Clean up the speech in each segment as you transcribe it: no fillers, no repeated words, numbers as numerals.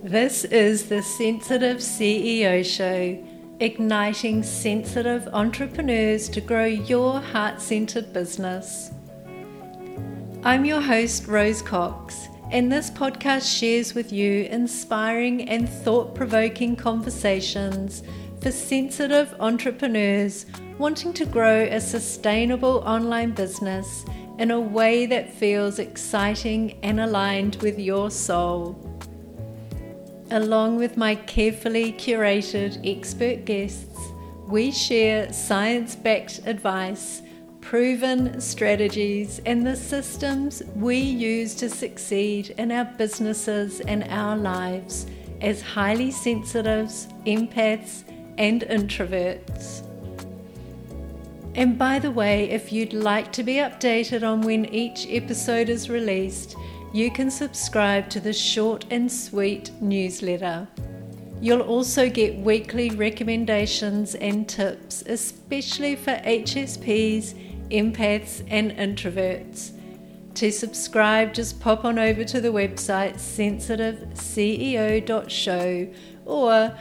This is the Sensitive CEO Show, igniting sensitive entrepreneurs to grow your heart-centered business. I'm your host, Rose Cox, and this podcast shares with you inspiring and thought-provoking conversations for sensitive entrepreneurs wanting to grow a sustainable online business in a way that feels exciting and aligned with your soul. Along with my carefully curated expert guests, we share science-backed advice, proven strategies, and the systems we use to succeed in our businesses and our lives as highly sensitives, empaths, and introverts. And by the way, if you'd like to be updated on when each episode is released, you can subscribe to the short and sweet newsletter. You'll also get weekly recommendations and tips, especially for HSPs, empaths, and introverts. To subscribe, just pop on over to the website sensitiveceo.show or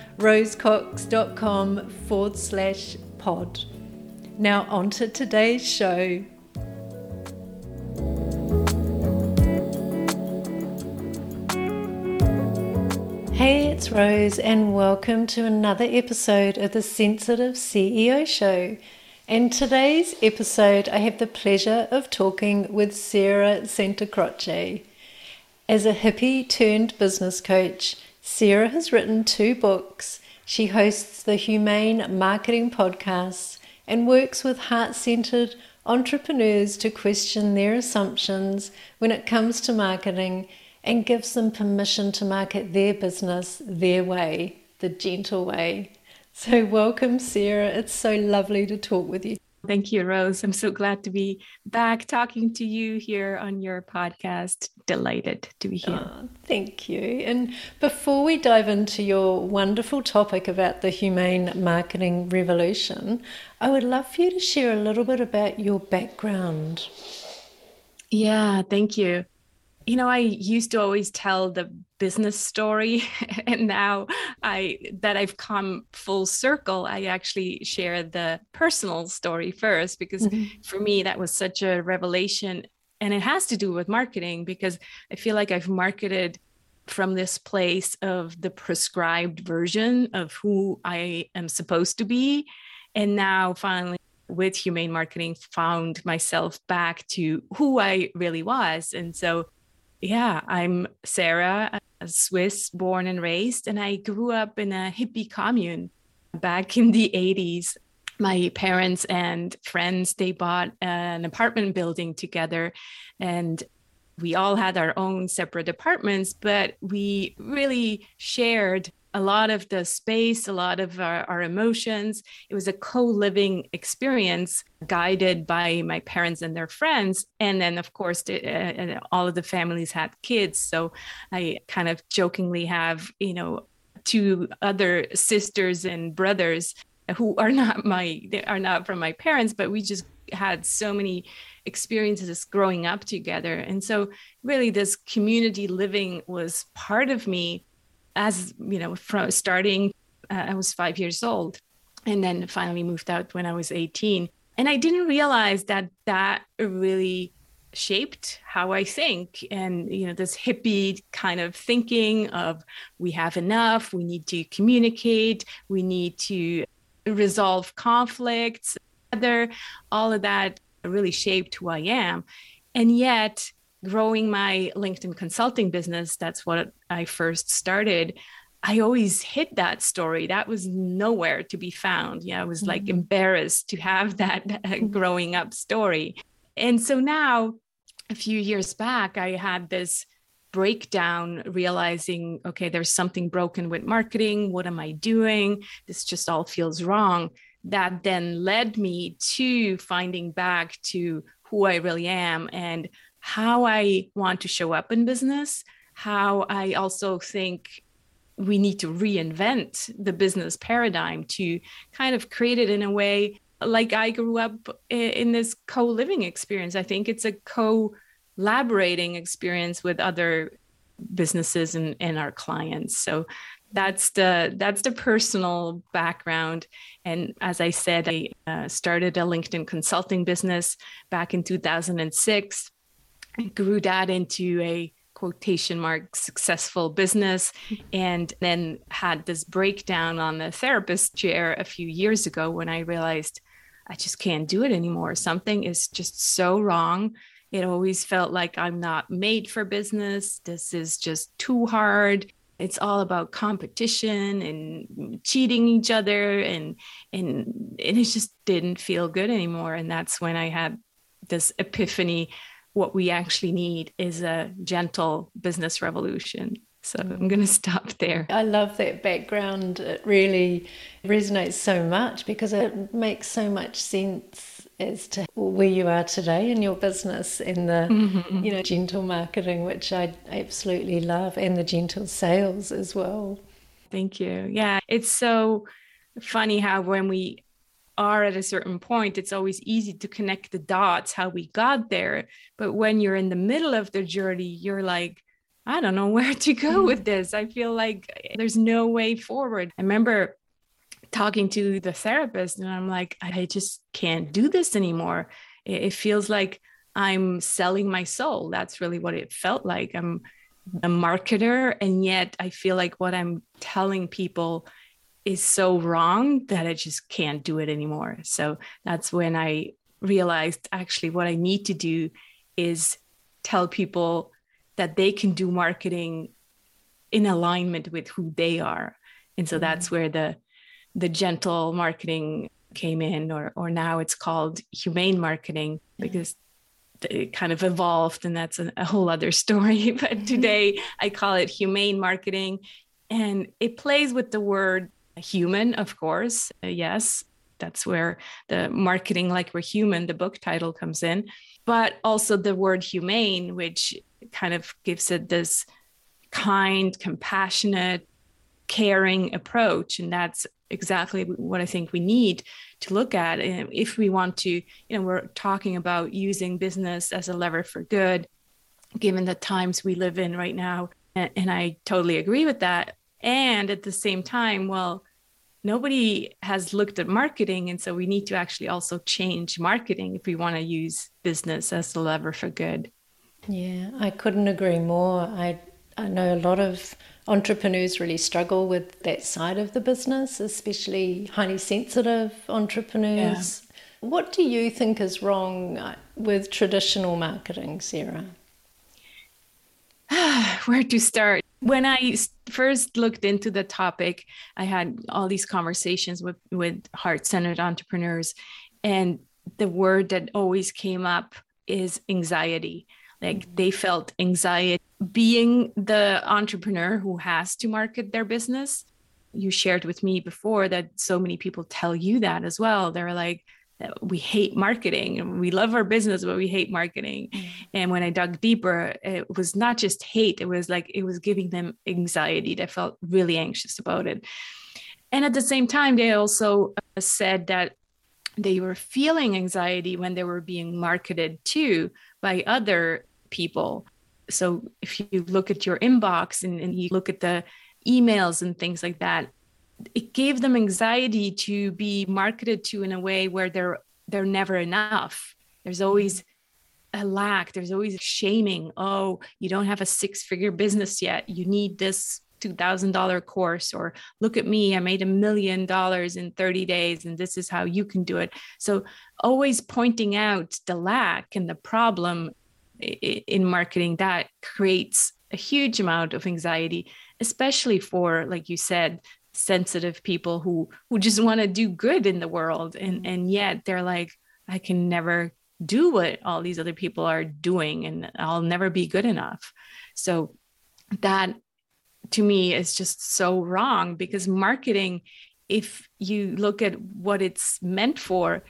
rosecox.com/pod. Now on to today's show. Hey, it's Rose, and welcome to another episode of the Sensitive CEO Show. In today's episode, I have the pleasure of talking with Sarah Santacroce. As a hippie turned business coach, Sarah has written 2 books. She hosts the Humane Marketing Podcast and works with heart-centered entrepreneurs to question their assumptions when it comes to marketing and gives them permission to market their business their way, the gentle way. So welcome, Sarah. It's so lovely to talk with you. Thank you, Rose. I'm so glad to be back talking to you here on your podcast. Delighted to be here. Oh, thank you. And before we dive into your wonderful topic about the humane marketing revolution, I would love for you to share a little bit about your background. Yeah, thank you. You know, I used to always tell the business story, and now that I've come full circle, I actually share the personal story first, because for me, that was such a revelation. And it has to do with marketing, because I feel like I've marketed from this place of the prescribed version of who I am supposed to be. And now finally, with humane marketing, found myself back to who I really was. And so yeah, I'm Sarah, a Swiss born and raised, and I grew up in a hippie commune back in the 80s. My parents and friends, they bought an apartment building together, and we all had our own separate apartments, but we really shared a lot of the space, a lot of our emotions. It was a co-living experience guided by my parents and their friends. And then, of course, all of the families had kids. So I kind of jokingly have, 2 other sisters and brothers who are not from my parents, but we just had so many experiences growing up together. And so really this community living was part of me. As you know, from starting, I was 5 years old, and then finally moved out when I was 18. And I didn't realize that really shaped how I think. And, this hippie kind of thinking of we have enough, we need to communicate, we need to resolve conflicts, all of that really shaped who I am. And yet, growing my LinkedIn consulting business, that's what I first started, I always hid that story. That was nowhere to be found. I was like embarrassed to have that growing up story. And so now, a few years back, I had this breakdown, realizing, okay, there's something broken with marketing. What am I doing? This just all feels wrong. That then led me to finding back to who I really am and how I want to show up in business, how I also think we need to reinvent the business paradigm to kind of create it in a way like I grew up in this co-living experience. I think it's a collaborating experience with other businesses and our clients. So that's the personal background. And as I said, I started a LinkedIn consulting business back in 2006. I grew that into a quotation mark successful business, and then had this breakdown on the therapist chair a few years ago when I realized I just can't do it anymore. Something is just so wrong. It always felt like I'm not made for business. This is just too hard. It's all about competition and cheating each other, and it just didn't feel good anymore. And that's when I had this epiphany. What we actually need is a gentle business revolution. So I'm going to stop there. I love that background. It really resonates so much because it makes so much sense as to where you are today in your business and the, gentle marketing, which I absolutely love, and the gentle sales as well. Thank you. Yeah, it's so funny how when we are at a certain point, it's always easy to connect the dots, how we got there. But when you're in the middle of the journey, you're like, I don't know where to go with this. I feel like there's no way forward. I remember talking to the therapist and I'm like, I just can't do this anymore. It feels like I'm selling my soul. That's really what it felt like. I'm a marketer, and yet I feel like what I'm telling people is so wrong that I just can't do it anymore. So that's when I realized actually what I need to do is tell people that they can do marketing in alignment with who they are. And so that's where the gentle marketing came in, or now it's called humane marketing, because it kind of evolved, and that's a whole other story. But today I call it humane marketing, and it plays with the word human, of course. Yes, that's where the marketing like we're human, the book title, comes in, but also the word humane, which kind of gives it this kind, compassionate, caring approach. And that's exactly what I think we need to look at. And if we want to, we're talking about using business as a lever for good, given the times we live in right now. And I totally agree with that. And at the same time, well, nobody has looked at marketing. And so we need to actually also change marketing if we want to use business as a lever for good. Yeah, I couldn't agree more. I know a lot of entrepreneurs really struggle with that side of the business, especially highly sensitive entrepreneurs. Yeah. What do you think is wrong with traditional marketing, Sarah? Where to start? When I first looked into the topic, I had all these conversations with heart-centered entrepreneurs, and the word that always came up is anxiety. Like they felt anxiety being the entrepreneur who has to market their business. You shared with me before that so many people tell you that as well. They're like, we hate marketing and we love our business, but we hate marketing. And when I dug deeper, it was not just hate. It was like, it was giving them anxiety. They felt really anxious about it. And at the same time, they also said that they were feeling anxiety when they were being marketed to by other people. So if you look at your inbox and you look at the emails and things like that, it gave them anxiety to be marketed to in a way where they're never enough. There's always a lack. There's always shaming. Oh, you don't have a 6-figure business yet. You need this $2,000 course, or look at me, I made $1 million in 30 days and this is how you can do it. So always pointing out the lack and the problem in marketing, that creates a huge amount of anxiety, especially for, like you said, sensitive people who just want to do good in the world. And yet they're like, I can never do what all these other people are doing and I'll never be good enough. So that to me is just so wrong, because marketing, if you look at what it's meant for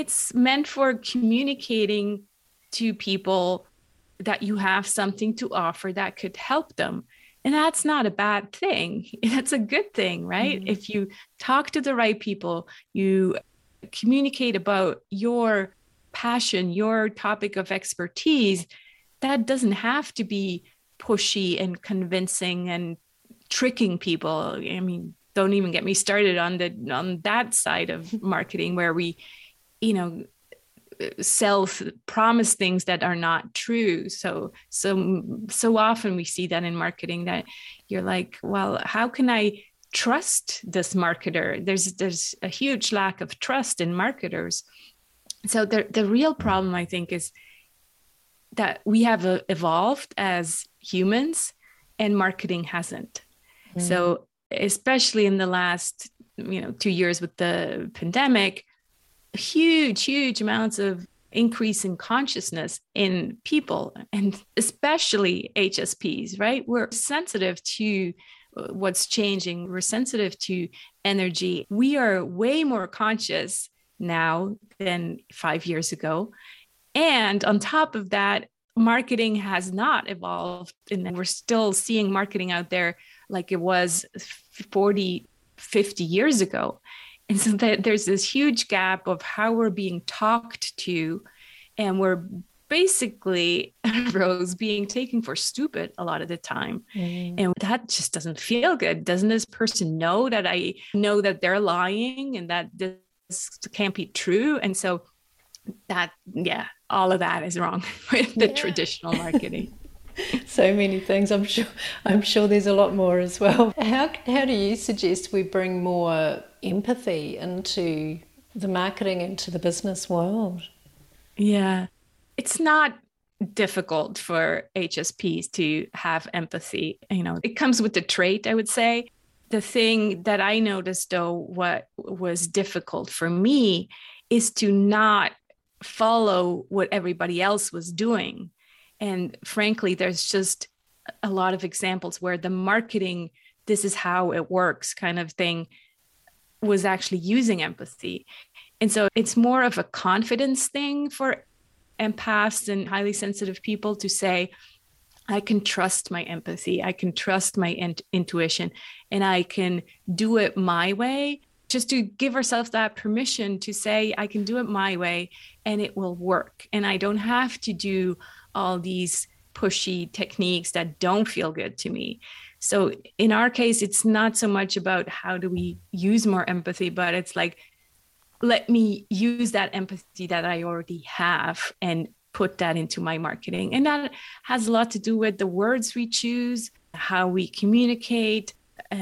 communicating to people that you have something to offer that could help them. And that's not a bad thing. That's a good thing, right? Mm-hmm. If you talk to the right people, you communicate about your passion, your topic of expertise, that doesn't have to be pushy and convincing and tricking people. I mean, don't even get me started on that side of marketing where we, promise things that are not true. So often we see that in marketing, that you're like, well, how can I trust this marketer? There's a huge lack of trust in marketers. So the real problem, I think, is that we have evolved as humans and marketing hasn't. So especially in the last 2 years with the pandemic, huge amounts of increase in consciousness in people, and especially HSPs, right? We're sensitive to what's changing. We're sensitive to energy. We are way more conscious now than 5 years ago. And on top of that, marketing has not evolved. And we're still seeing marketing out there like it was 40, 50 years ago. And so there's this huge gap of how we're being talked to, and we're basically, Rose, being taken for stupid a lot of the time. And that just doesn't feel good. Doesn't this person know that I know that they're lying and that this can't be true? And so all of that is wrong with the traditional marketing. So many things. I'm sure there's a lot more as well. How do you suggest we bring more empathy into the marketing, into the business world? Yeah, it's not difficult for HSPs to have empathy. It comes with the trait, I would say. The thing that I noticed, though, what was difficult for me is to not follow what everybody else was doing. And frankly, there's just a lot of examples where the marketing, this is how it works kind of thing, was actually using empathy. And so it's more of a confidence thing for empaths and highly sensitive people to say, I can trust my empathy, I can trust my intuition, and I can do it my way. Just to give ourselves that permission to say, I can do it my way and it will work. And I don't have to do all these pushy techniques that don't feel good to me. So in our case, it's not so much about how do we use more empathy, but it's like, let me use that empathy that I already have and put that into my marketing. And that has a lot to do with the words we choose, how we communicate.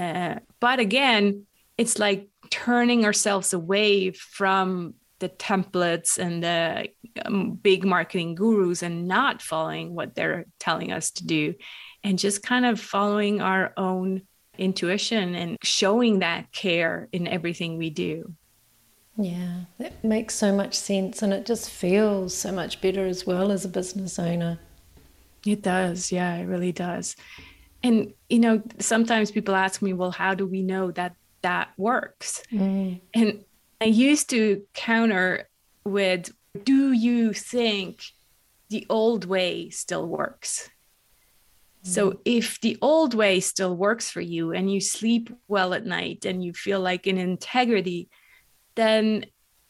But again, it's like turning ourselves away from the templates and the big marketing gurus and not following what they're telling us to do, and just kind of following our own intuition and showing that care in everything we do. Yeah, that makes so much sense, and it just feels so much better as well as a business owner. It does. Yeah, it really does. And, sometimes people ask me, well, how do we know that works? And I used to counter with, do you think the old way still works? So if the old way still works for you and you sleep well at night and you feel like in integrity, then,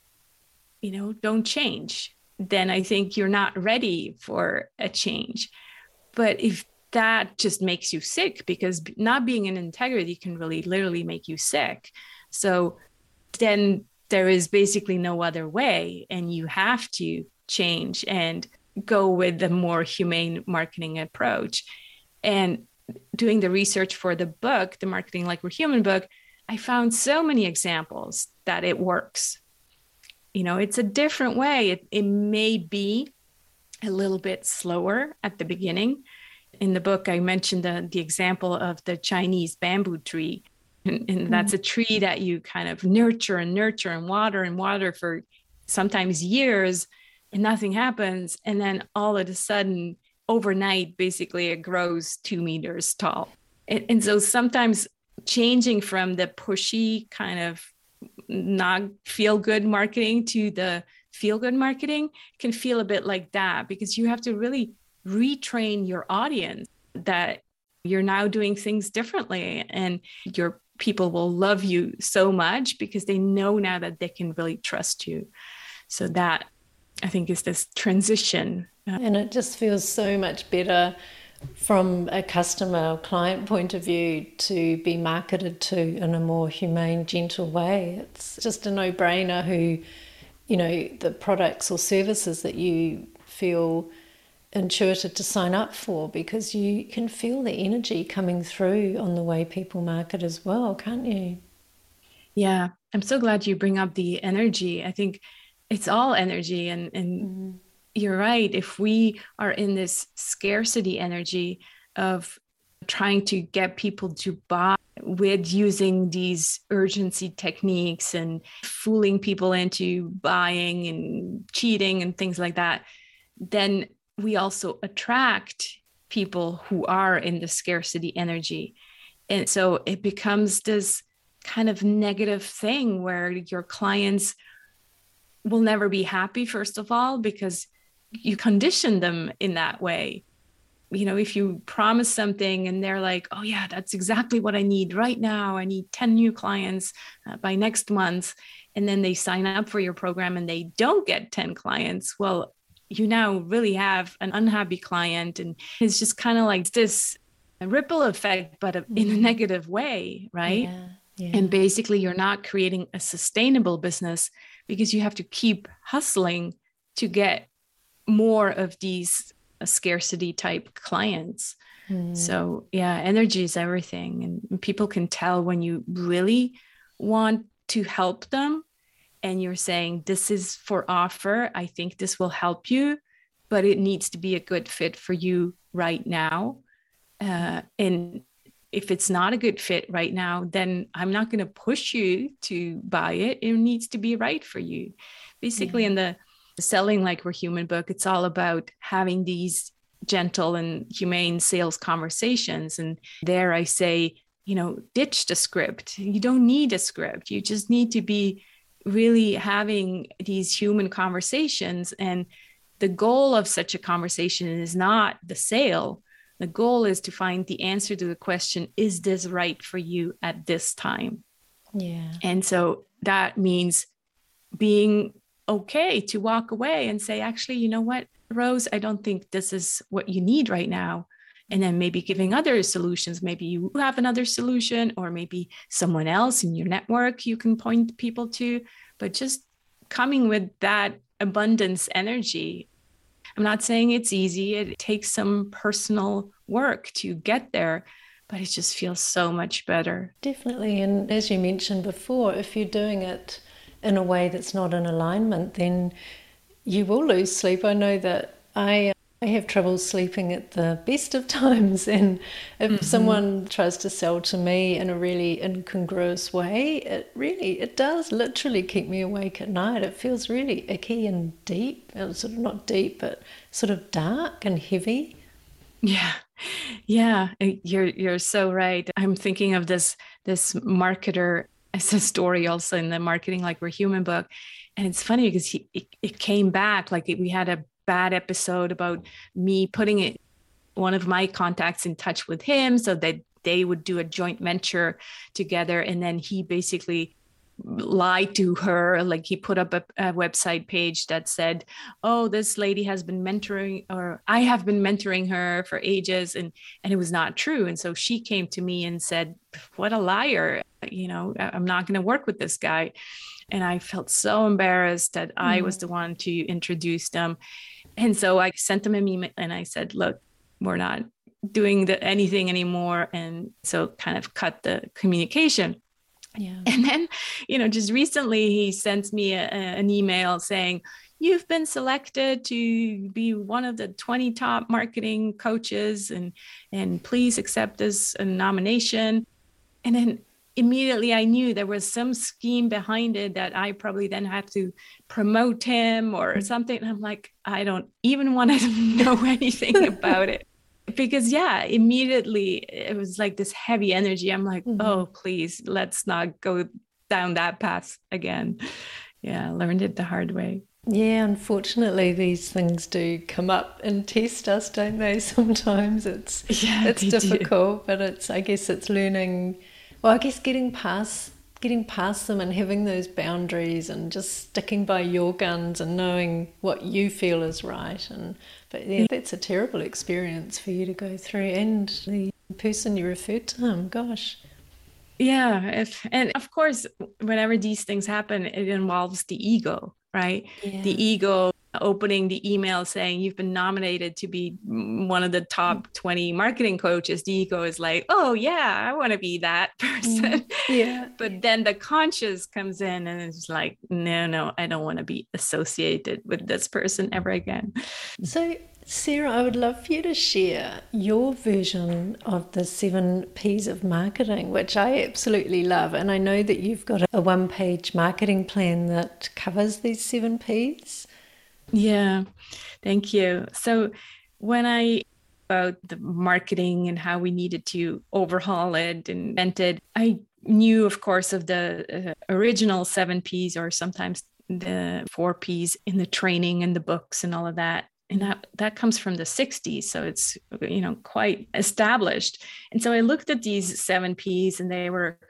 don't change. Then I think you're not ready for a change. But if that just makes you sick, because not being in integrity can really literally make you sick. So then there is basically no other way, and you have to change and go with the more humane marketing approach. And doing the research for the book, the Marketing Like We're Human book, I found so many examples that it works. It's a different way. It may be a little bit slower at the beginning. In the book, I mentioned the example of the Chinese bamboo tree. And that's a tree that you kind of nurture and water for sometimes years, and nothing happens. And then all of a sudden, overnight, basically, it grows 2 meters tall. And so sometimes changing from the pushy kind of not feel good marketing to the feel good marketing can feel a bit like that, because you have to really retrain your audience that you're now doing things differently, and your people will love you so much because they know now that they can really trust you. So that, I think, is this transition. And it just feels so much better from a customer or client point of view to be marketed to in a more humane, gentle way. It's just a no-brainer who, the products or services that you feel intuited to sign up for, because you can feel the energy coming through on the way people market as well, can't you? Yeah, I'm so glad you bring up the energy. I think it's all energy, and you're right. If we are in this scarcity energy of trying to get people to buy with using these urgency techniques and fooling people into buying and cheating and things like that, then we also attract people who are in the scarcity energy. And so it becomes this kind of negative thing where your clients will never be happy, first of all, because you condition them in that way. If you promise something and they're like, oh yeah, that's exactly what I need right now. I need 10 new clients by next month. And then they sign up for your program and they don't get 10 clients. Well, you now really have an unhappy client. And it's just kind of like this ripple effect, but in a negative way, right? Yeah, yeah. And basically you're not creating a sustainable business because you have to keep hustling to get more of these scarcity type clients. So yeah, energy is everything. And people can tell when you really want to help them and you're saying, this is for offer. I think this will help you, but it needs to be a good fit for you right now. And if it's not a good fit right now, then I'm not going to push you to buy it. It needs to be right for you. Basically, in the Selling Like We're Human book, it's all about having these gentle and humane sales conversations. And there I say, ditch the script. You don't need a script. You just need to be really having these human conversations. And the goal of such a conversation is not the sale. The goal is to find the answer to the question, is this right for you at this time? Yeah. And so that means being okay to walk away and say, actually, you know what, Rose, I don't think this is what you need right now. And then maybe giving other solutions. Maybe you have another solution, or maybe someone else in your network you can point people to, but just coming with that abundance energy. I'm not saying it's easy. It takes some personal work to get there, but it just feels so much better. Definitely. And as you mentioned before, if you're doing it in a way that's not in alignment, then you will lose sleep. I know that I have trouble sleeping at the best of times, and if someone tries to sell to me in a really incongruous way, it does literally keep me awake at night. It feels really icky and deep, sort of not deep, but sort of dark and heavy. Yeah, you're so right. I'm thinking of this marketer as a story also in the Marketing Like We're Human book. And it's funny because it came back, like we had a bad episode about me putting one of my contacts in touch with him so that they would do a joint venture together. And then he basically lied to her. Like he put up a website page that said, oh, this lady has been mentoring, or I have been mentoring her for ages. And it was not true. And so she came to me and said, what a liar. I'm not going to work with this guy. And I felt so embarrassed that I was the one to introduce them. And so I sent them an email and I said, look, we're not doing anything anymore. And so kind of cut the communication. Yeah. And then, just recently he sent me an email saying, you've been selected to be one of the 20 top marketing coaches, and please accept this nomination. And then immediately I knew there was some scheme behind it that I probably then had to promote him or something. And I'm like, I don't even want to know anything about it. Because immediately it was like this heavy energy. I'm like, oh, please, let's not go down that path again. Yeah, I learned it the hard way. Yeah, unfortunately, these things do come up and test us, don't they? Sometimes it's difficult, but I guess it's learning. Well, I guess getting past getting past them and having those boundaries and just sticking by your guns and knowing what you feel is right. But yeah, that's a terrible experience for you to go through, and the person you referred to him, gosh. Yeah, and of course, whenever these things happen, it involves the ego, right? Yeah. The ego opening the email saying you've been nominated to be one of the top 20 marketing coaches. The ego is like, oh yeah, I want to be that person. Yeah. But then the conscious comes in and it's like, no, I don't want to be associated with this person ever again. So Sarah, I would love for you to share your version of the 7 P's of marketing, which I absolutely love. And I know that you've got a 1-page marketing plan that covers these 7 P's. Yeah, thank you. So when I about the marketing and how we needed to overhaul it and invent it, I knew, of course, of the original 7 P's, or sometimes the 4 P's in the training and the books and all of that. And that comes from the 60s. So it's, quite established. And so I looked at these 7 P's and they were,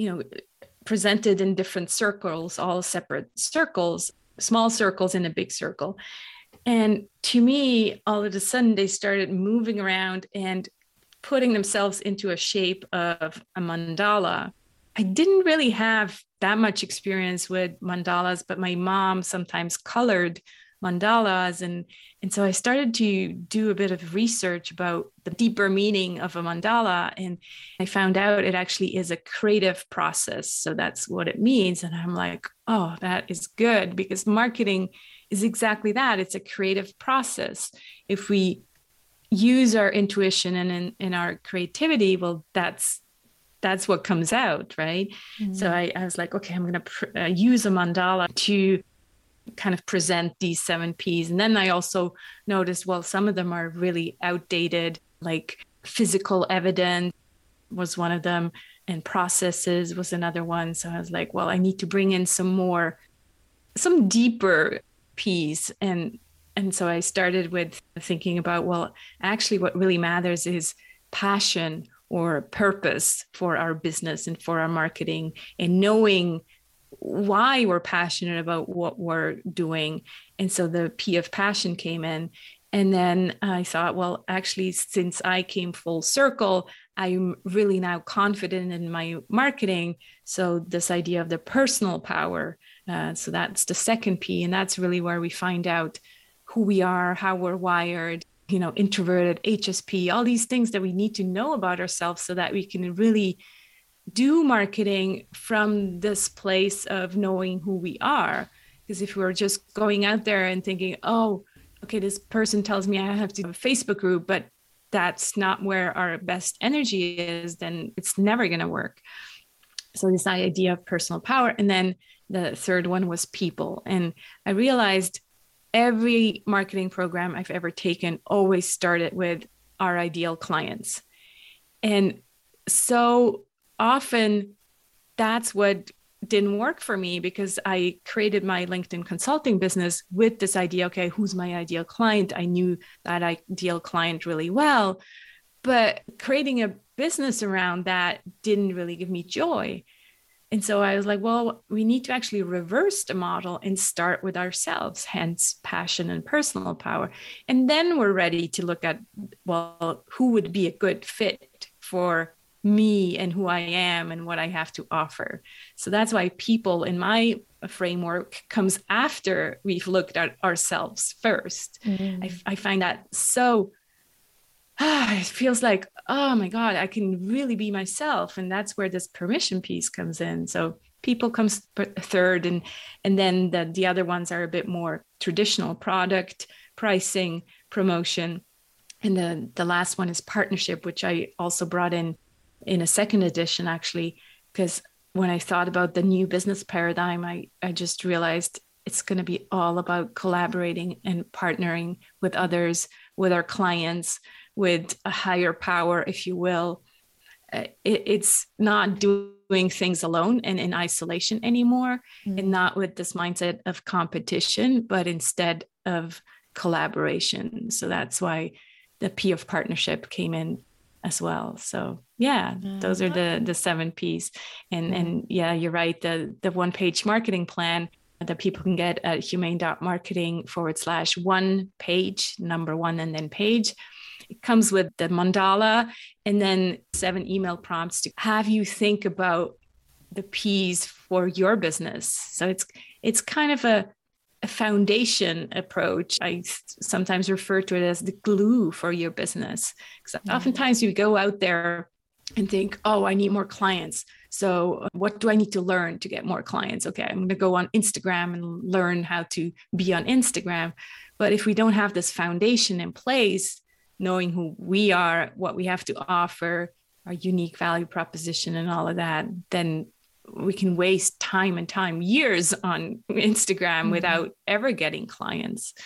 presented in different circles, all separate circles, small circles in a big circle. And to me, all of a sudden, they started moving around and putting themselves into a shape of a mandala. I didn't really have that much experience with mandalas, but my mom sometimes colored mandalas. And so I started to do a bit of research about the deeper meaning of a mandala. And I found out it actually is a creative process. So that's what it means. And I'm like, oh, that is good, because marketing is exactly that. It's a creative process. If we use our intuition and in our creativity, well, that's what comes out, right? Mm-hmm. So I was like, okay, I'm going to use a mandala to kind of present these 7 P's. And then I also noticed, well, some of them are really outdated, like physical evidence was one of them, and processes was another one. So I was like, well, I need to bring in some deeper P's. And so I started with thinking about, well, actually what really matters is passion or purpose for our business and for our marketing, and knowing why we're passionate about what we're doing. And so the P of passion came in. And then I thought, well, actually, since I came full circle, I'm really now confident in my marketing. So this idea of the personal power, so that's the second P. And that's really where we find out who we are, how we're wired, introverted, HSP, all these things that we need to know about ourselves so that we can really do marketing from this place of knowing who we are. Because if we're just going out there and thinking, oh, okay, this person tells me I have to have a Facebook group, but that's not where our best energy is, then it's never going to work. So this idea of personal power. And then the third one was people. And I realized every marketing program I've ever taken always started with our ideal clients. And so often that's what didn't work for me, because I created my LinkedIn consulting business with this idea, okay, who's my ideal client? I knew that ideal client really well, but creating a business around that didn't really give me joy. And so I was like, well, we need to actually reverse the model and start with ourselves, hence passion and personal power. And then we're ready to look at, well, who would be a good fit for me and who I am and what I have to offer. So that's why people in my framework comes after we've looked at ourselves first. I find that so, it feels like, oh my God, I can really be myself. And that's where this permission piece comes in. So people comes third, and then the other ones are a bit more traditional: product, pricing, promotion. And then the last one is partnership, which I also brought in a second edition, actually, because when I thought about the new business paradigm, I just realized it's going to be all about collaborating and partnering with others, with our clients, with a higher power, if you will. It's not doing things alone and in isolation anymore, and not with this mindset of competition, but instead of collaboration. So that's why the P of partnership came in as well. So yeah, those are the 7 P's. And yeah, you're right. The 1-page marketing plan that people can get at humane.marketing/1 page, number 1 and then page. It comes with the mandala and then 7 email prompts to have you think about the P's for your business. So it's kind of a foundation approach. I sometimes refer to it as the glue for your business. Because oftentimes you go out there and think, oh, I need more clients. So what do I need to learn to get more clients? Okay, I'm going to go on Instagram and learn how to be on Instagram. But if we don't have this foundation in place, knowing who we are, what we have to offer, our unique value proposition and all of that, then we can waste time and years on Instagram without ever getting clients.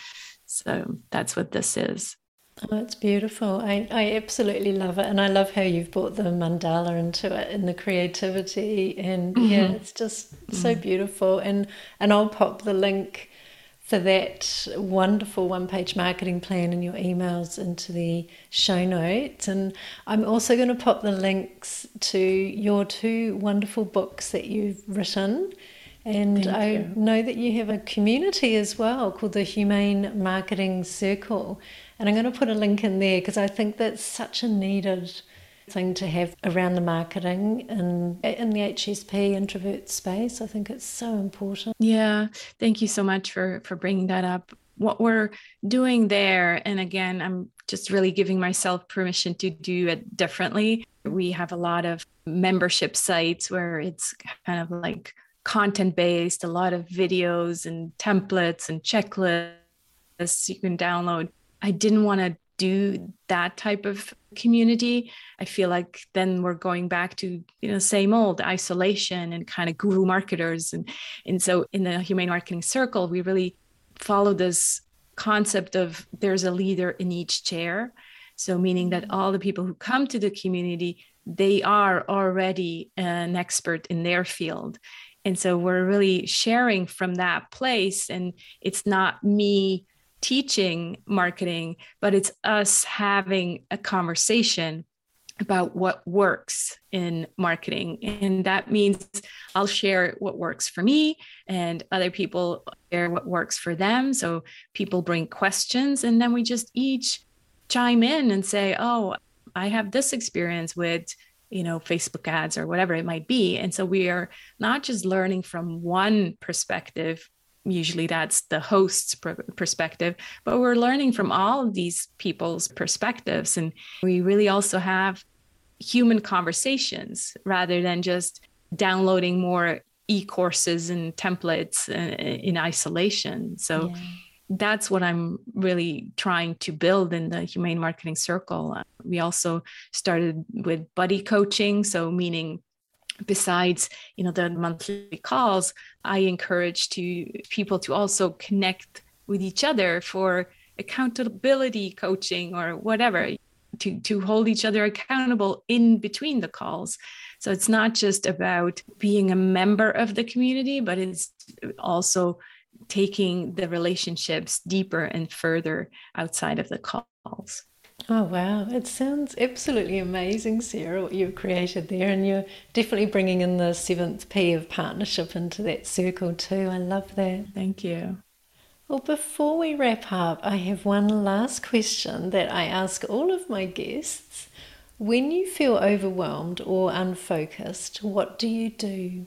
So that's what this is. Oh, it's beautiful. I absolutely love it. And I love how you've brought the mandala into it and the creativity. And yeah, it's just so beautiful. And I'll pop the link for that wonderful 1-page marketing plan in your emails into the show notes. And I'm also going to pop the links to your 2 wonderful books that you've written. And I know that you have a community as well called the Humane Marketing Circle. And I'm going to put a link in there because I think that's such a needed thing to have around the marketing and in the HSP introvert space. I think it's so important. Yeah, thank you so much for bringing that up. What we're doing there, and again, I'm just really giving myself permission to do it differently. We have a lot of membership sites where it's kind of like content-based, a lot of videos and templates and checklists you can download. I didn't want to do that type of community. I feel like then we're going back to, same old isolation and kind of guru marketers. And so in the Humane Marketing Circle, we really follow this concept of there's a leader in each chair. So meaning that all the people who come to the community, they are already an expert in their field. And so we're really sharing from that place. And it's not me teaching marketing, but it's us having a conversation about what works in marketing. And that means I'll share what works for me and other people share what works for them. So people bring questions and then we just each chime in and say, oh, I have this experience with, Facebook ads or whatever it might be. And so we are not just learning from one perspective. Usually that's the host's perspective, but we're learning from all of these people's perspectives. And we really also have human conversations rather than just downloading more e-courses and templates in isolation. So that's what I'm really trying to build in the Humane Marketing Circle. We also started with buddy coaching. So meaning besides, the monthly calls, I encourage people to also connect with each other for accountability coaching or whatever, to hold each other accountable in between the calls. So it's not just about being a member of the community, but it's also taking the relationships deeper and further outside of the calls. Oh, wow. It sounds absolutely amazing, Sarah, what you've created there. And you're definitely bringing in the 7th P of partnership into that circle too. I love that. Thank you. Well, before we wrap up, I have one last question that I ask all of my guests. When you feel overwhelmed or unfocused, what do you do?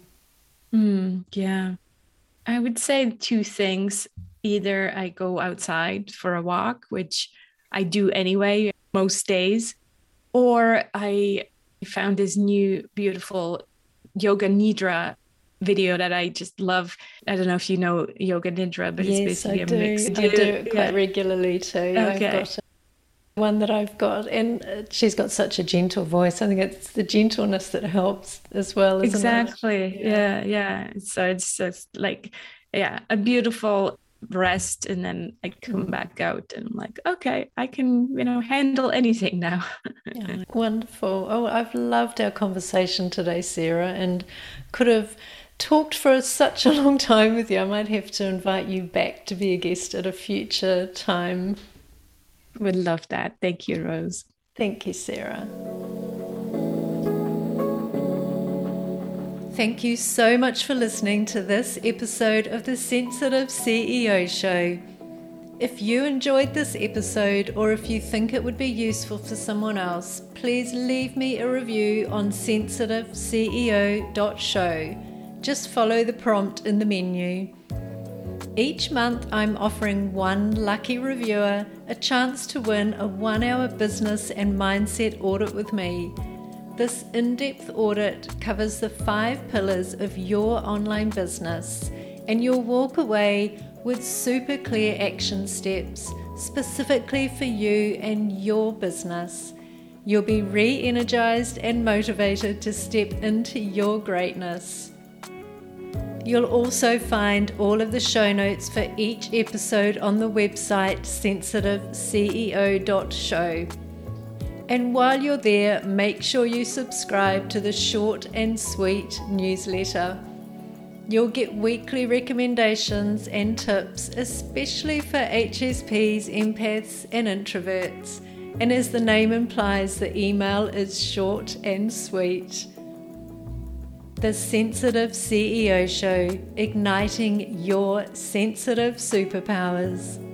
Yeah. I would say 2 things. Either I go outside for a walk, which I do anyway most days, or I found this new beautiful Yoga Nidra video that I just love. I don't know if you know Yoga Nidra, but it's basically a mix. I do it quite regularly too. Okay. I've got one that I've got, and she's got such a gentle voice. I think it's the gentleness that helps as well, isn't exactly. it? Yeah. So it's just like, a beautiful rest, and then I come back out and I'm like, okay, I can handle anything now. Yeah, wonderful. Oh, I've loved our conversation today, Sarah, and could have talked for such a long time with you. I might have to invite you back to be a guest at a future time. Would love that. Thank you, Rose. Thank you, Sarah. Thank you so much for listening to this episode of the Sensitive CEO Show. If you enjoyed this episode, or if you think it would be useful for someone else, please leave me a review on sensitiveceo.show. Just follow the prompt in the menu. Each month I'm offering one lucky reviewer a chance to win a 1-hour business and mindset audit with me. This in-depth audit covers the 5 pillars of your online business, and you'll walk away with super clear action steps specifically for you and your business. You'll be re-energized and motivated to step into your greatness. You'll also find all of the show notes for each episode on the website sensitiveceo.show. And while you're there, make sure you subscribe to the short and sweet newsletter. You'll get weekly recommendations and tips, especially for HSPs, empaths, and introverts. And as the name implies, the email is short and sweet. The Sensitive CEO Show, igniting your sensitive superpowers.